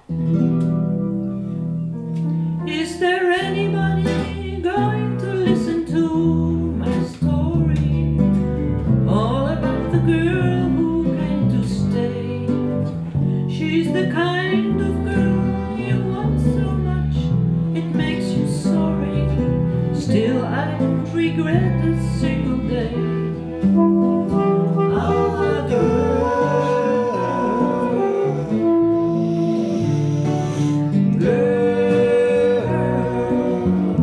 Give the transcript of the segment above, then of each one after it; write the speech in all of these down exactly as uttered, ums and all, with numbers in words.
Is there anybody going to listen to my story? All about the girl who came to stay. She's the kind of girl you want so much, it makes you sorry. Still I don't regret a single day. Our girl, girl.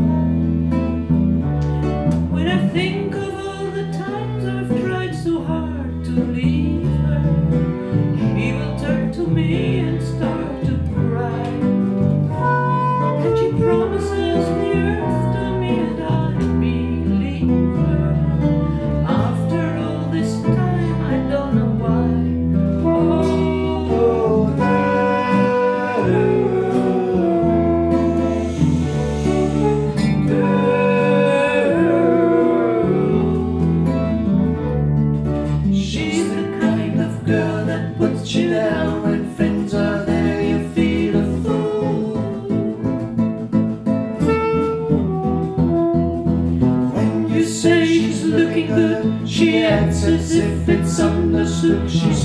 When I think of all the times I've tried so hard to leave her, she will turn to me and start to cry. And she promises the earth to me, and I believe her. After all this time, I don't know why. Oh, girl, she's the kind of girl that puts you down when friends are there. You feel a fool. When you say she's looking good, she acts as if it's understood. She's